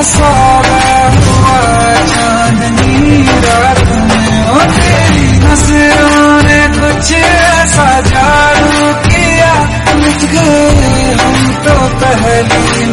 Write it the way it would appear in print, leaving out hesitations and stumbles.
सारा हुआ चांदनी रात में, ओ तेरी नजरों ने कुछ ऐसा जादू किया, मिट गए हम तो पहली